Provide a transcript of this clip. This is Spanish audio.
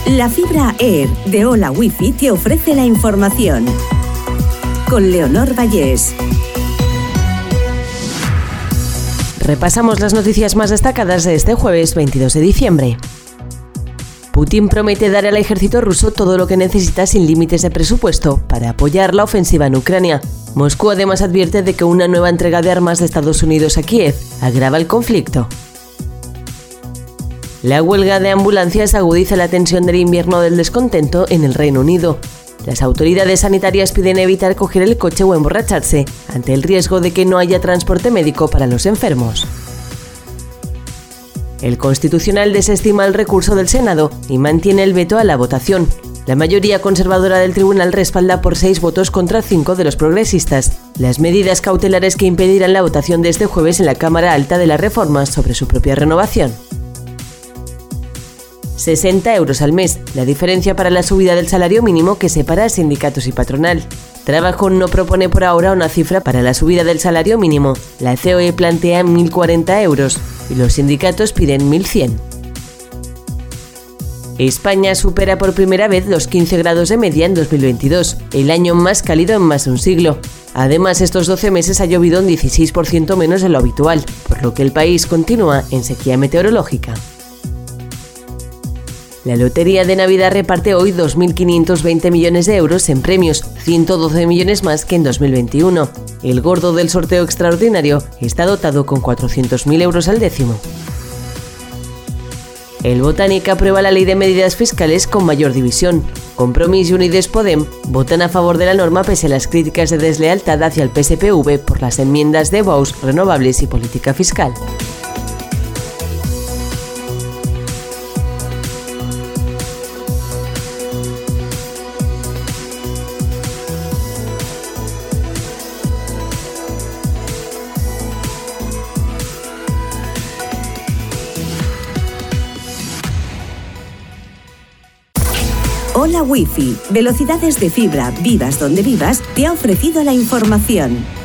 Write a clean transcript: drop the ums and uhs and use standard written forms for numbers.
La fibra Air de Hola Wifi te ofrece la información. Con Leonor Vallés. Repasamos las noticias más destacadas de este jueves 22 de diciembre. Putin promete dar al ejército ruso todo lo que necesita sin límites de presupuesto para apoyar la ofensiva en Ucrania. Moscú además advierte de que una nueva entrega de armas de Estados Unidos a Kiev agrava el conflicto. La huelga de ambulancias agudiza la tensión del invierno del descontento en el Reino Unido. Las autoridades sanitarias piden evitar coger el coche o emborracharse ante el riesgo de que no haya transporte médico para los enfermos. El Constitucional desestima el recurso del Senado y mantiene el veto a la votación. La mayoría conservadora del tribunal respalda por 6 votos contra 5 de los progresistas las medidas cautelares que impedirán la votación de este jueves en la Cámara Alta de las reformas sobre su propia renovación. 60 euros al mes, la diferencia para la subida del salario mínimo que separa a sindicatos y patronal. Trabajo no propone por ahora una cifra para la subida del salario mínimo. La COE plantea 1.040 euros y los sindicatos piden 1.100. España supera por primera vez los 15 grados de media en 2022, el año más cálido en más de un siglo. Además, estos 12 meses ha llovido un 16% menos de lo habitual, por lo que el país continúa en sequía meteorológica. La Lotería de Navidad reparte hoy 2.520 millones de euros en premios, 112 millones más que en 2021. El gordo del sorteo extraordinario está dotado con 400.000 euros al décimo. El Botánic aprueba la ley de medidas fiscales con mayor división. Compromís y Unides Podem votan a favor de la norma pese a las críticas de deslealtad hacia el PSPV por las enmiendas de Bous, renovables y política fiscal. Hola Wifi, velocidades de fibra, vivas donde vivas, te ha ofrecido la información.